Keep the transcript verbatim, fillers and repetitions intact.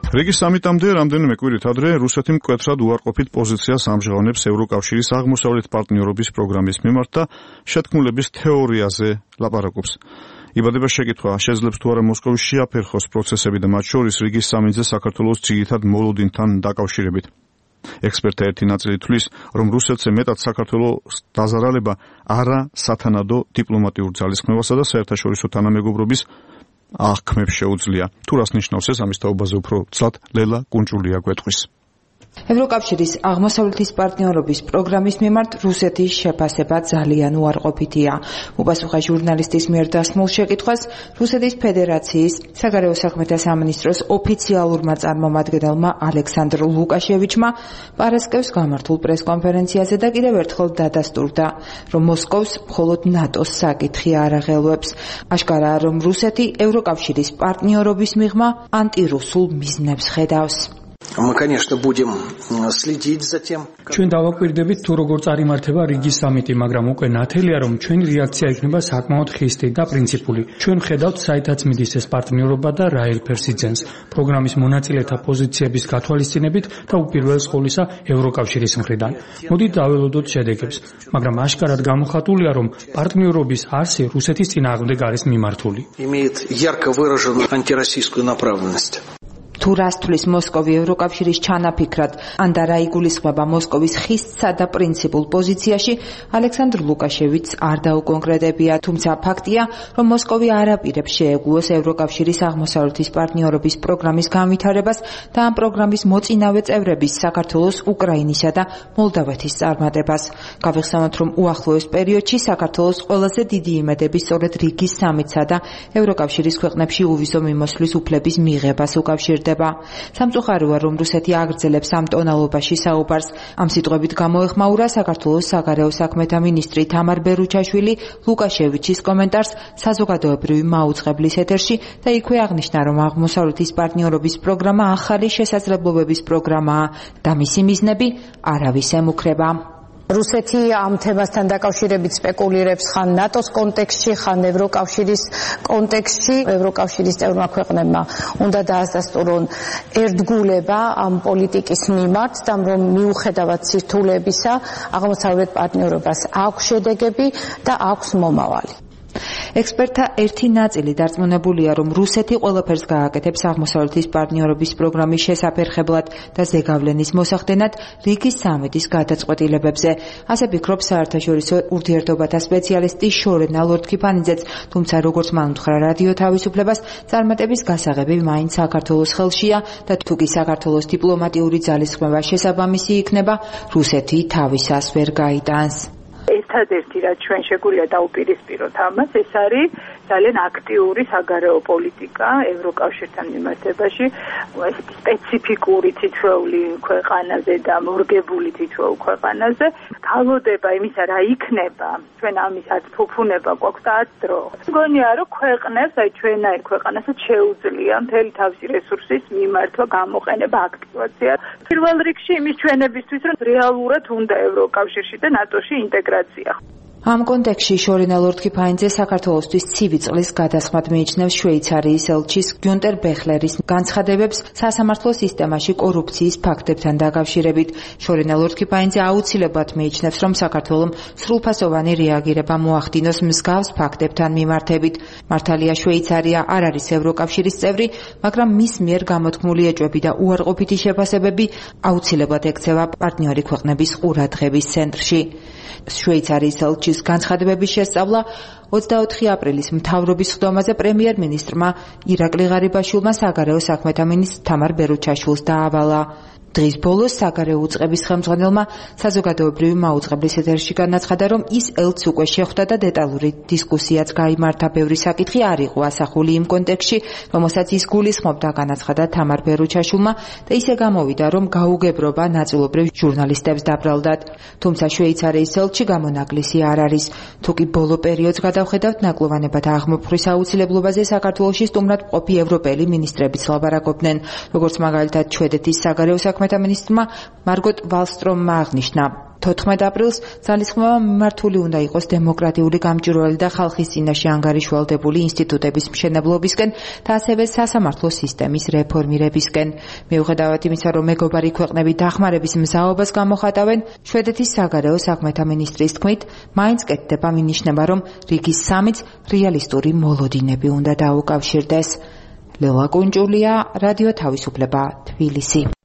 რიგის სამიტამდე რამდენიმე კვირით ადრე რუსეთი მკვეთრად უარყოფით პოზიციას ამჟღავნებს ევროკავშირის აღმოსავლეთ პარტნიორობის პროგრამის მიმართ და შეთქმულების თეორიაზე ლაპარაკობს. იბადება შეკითხვა, შეძლებს თუ არა მოსკოვის შეაფერხოს პროცესები და მათ შორის რიგის სამიტზე საქართველოს ძირითად მოლოდინთან დაკავშირებით. ექსპერტთა ერთი ნაწილი თვლის, რომ რუსეთზე მეტად საქართველოს დაზარალება არა სათანადო დიპლომატიურ ძალისხმევასა და საერთაშორისო თანამეგობრობის აღქმებს შეუძლია. თუ რას ნიშნავს ეს, ამის თაობაზე უფრო ცლად ლელა კუნჭულია გვეტყვის. ევროკავშირის აღმოსავლეთის პარტნიორობის პროგრამის მიმართ რუსეთის შეფასება ძალიან უარყოფითია. უპასუხა ჟურნალისტის მიერ დასმულ შეკითხვას რუსეთის ფედერაციის საგარეო საქმეთა სამინისტროს ოფიციალურმა წარმომადგენელმა ალექსანდრ ლუკაშევიჩმა პარასკევს გამართულ პრესკონფერენციაზე და კიდევ ერთხელ დადასტურდა, რომ მოსკოვს მხოლოდ ნატოს საკითხი არ აღელვებს. აშკარაა, რომ რუსეთი ევროკავშირის პარტნიორობის მიღმა ანტირუსულ მიზნებს ხედავს. Мы, конечно, будем следить за тем. ჩვენ დავაკვირდებით თუ როგორ წარიმართება რიგის სამიტი, მაგრამ უკვე ნათელია, რომ ჩვენი რეაქცია იქნება საკმაოდ ხისტი და პრინციპული. ჩვენ ვხედავთ საითაც მიდის ეს პარტნიორობა და რა ელფერს იძენს. პროგრამის მონაწილეთა პოზიციების გათვალისწინებით და უპირველეს ყოვლისა ევროკავშირის მხრიდან. მოდით დაველოდოთ შედეგებს, მაგრამ აშკარად გამოხატულია, რომ პარტნიორობის არსი რუსეთის წინააღმდეგ არის მიმართული. Имеет ярко выраженную антироссийскую направленность. თუ რას თulis მოსკოვი ევროკავშირის ჩანაფიქრად, ან და რა იგულისხმება მოსკოვის ხისტსა და პრინციპულ პოზიციაში, ალექსანდრ ლუკაშევიჩს არ დაუკონკრეტებია, თუმცა ფაქტია, რომ მოსკოვი არ აპირებს შეეგუოს ევროკავშირის აღმოსავლეთის პარტნიორობის პროგრამის განვითარებას და ამ პროგრამის მოწინავე წევრების საქართველოს, უკრაინისა და მოლდავეთის წარმატებას. გავიხსენოთ, რომ უახლოეს პერიოდში საქართველოს ყველაზე დიდი იმედები სწორედ რიგის სამიტსა და ევროკავშირის ქვეყნებში უვიზო მიმოსვლის უფლების მიღებას უკავშირდება. სამწუხაროა, რომ რუსეთი აგრძელებს ამ ტონალობაში საუბარს. ამ სიტყვებით გამოეხმაურა საქართველოს საგარეო საქმეთა მინისტრი თამარ ბერუჩაშვილი ლუკაშევიჩის კომენტარს საზოგადოებრივი მაუწყებლის ეთერში და იქვე აღნიშნა, რომ აღმოსავლეთის პარტნიორობის პროგრამა ახალი შესაძლებლობების პროგრამაა და მისი მიზნები არავის ემუქრება. რუსეთი ამ თემასთან დაკავშირებით სპეკულირებს ხან ნატოს კონტექსტში, ხან ევროკავშირის კონტექსტში. ევროკავშირის წევრმა ქვეყნებმა უნდა დაასწორონ ერთგულება ამ პოლიტიკის მიმართ და რომ მიუხედავად სირთულეებისა, აღმოსავლეთ პარტნიორობას აქვს შედეგები და აქვს მომავალი. ექსპერტთა ერთი ნაწილი დარწმუნებულია, რომ რუსეთი ყველაფერს გააკეთებს აღმოსავლეთის პარტნიორობის პროგრამის შესაფერხებლად და ზეგავლენის მოსახდენად რიგის სამიტის გადაწყვეტილებებზე. ასე ფიქრობს საერთაშორისო ურთიერთობათა სპეციალისტი შორენა ლორთქიფანიძეც, თუმცა როგორც მან უთხრა რადიო თავისუფლებას, წარმატების გასაღები მაინც საქართველოს ხელშია და თუ კი საქართველოს დიპლომატიური ძალისხმევა შესაბამისი იქნება, რუსეთი თავისას ვერ გაიტანს. ერთადერთი რაც ჩვენ შეგვიძლია დაუპირისპიროთ ამას, ეს არის ძალიან აქტიური საგარეო პოლიტიკა ევროკავშირთან მიმართებაში, სპეციფიკური თითოეული ქვეყანაზე და მორგებული თითოეულ ქვეყანაზე. თავოდება იმისა, რა იქნება, ჩვენ ამისაც ფუფუნება გვაქვს და ათ დრო. მგონია, რომ ქვეყნებს, აი ჩვენაირ ქვეყანასაც შეუძლია მთელი თავისი რესურსის მიმართვა, გამოყენება, აქტივაცია. პირველ რიგში იმის ჩვენებისთვის, რომ რეალურად უნდა ევროკავშირში და ნატოში ინტეგრაცია. ამ კონტექსტში შორენა ლორთქიფანიძე საქართველოსთვის ცივი წყლის გადასხმად მიიჩნევს შვეიცარიის ელჩის გიუნტერ ბეხლერის განცხადებებს სასამართლო სისტემაში კორუფციის ფაქტებთან დაკავშირებით. შორენა ლორთქიფანიძე აუცილებლად მიიჩნევს, რომ საქართველომ სრულფასოვანი რეაგირება მოახდინოს მსგავს ფაქტებთან მიმართებით. მართალია შვეიცარია არ არის ევროკავშირის წევრი, მაგრამ მის მიერ გამოთქმული ეჭვები და უარყოფითი შეფასებები აუცილებლად ექცევა პარტნიორი ქვეყნების ყურადღების ცენტრში. შვეიცარიის ელჩის განცხადებების შესწავლა ოცდაოთხი აპრილის მთავრობის ხდომაზე პრემიერ-მინისტრმა ირაკლი ღარიბაშვილმა საგარეო საქმეთა მინისტრ თამარ ბერუჩაშვილს დაავალა. დღის ბოლოს საგარეო უწყების ხელმძღვანელმა საზოგადოებრივი მაუწყებლის ეთერში განაცხადა, რომ ის ელჩს უკვე შეხვდა და დეტალური დისკუსიაც გაიმართა. ბევრი საკითხი არ იყო ასახული იმ კონტექსტში, რომელსაც ის გულისხმობდა, განაცხადა თამარ ბერუჩაშვილმა და ისე გამოვიდა, რომ გაუგებრობა ნაწილობრივ ჟურნალისტებს დაბრალდათ. თუმცა შვეიცარიის ელჩი გამონაკლისი არ არის. თუკი ბოლო პერიოდს გადავხედავთ, ნაკლოვანებათა აღმოფხრის აუცილებლობაზე საქართველოში სტუმრად მყოფი ევროპელი მინისტრებიც ლაპარაკობდნენ, როგორც მაგალითად შვედეთის საგარეო საქმეთა საქმეთა მინისტრმა მარგოტ ვალსტრომმა აღნიშნა. თოთხმეტ აპრილს ძალისხმევა მიმართული უნდა იყოს დემოკრატიული გამჭვირვალე და ხალხის წინაშე ანგარიშვალდებული ინსტიტუტების მშენებლობისკენ და ასევე სასამართლო სისტემის რეფორმირებისკენ. მიუხედავად იმისა, რომ მეგობარი ქვეყნები დახმარების მზაობას გამოხატავენ, შვედეთის საგარეო საქმეთა მინისტრის თქმით, მაინც კეთდება მინიშნება, რომ რიგის სამიც რეალისტური მოლოდინები უნდა დაუკავშირდეს. ლელა კუნჭულია, რადიო თავისუფლება, თბილისი.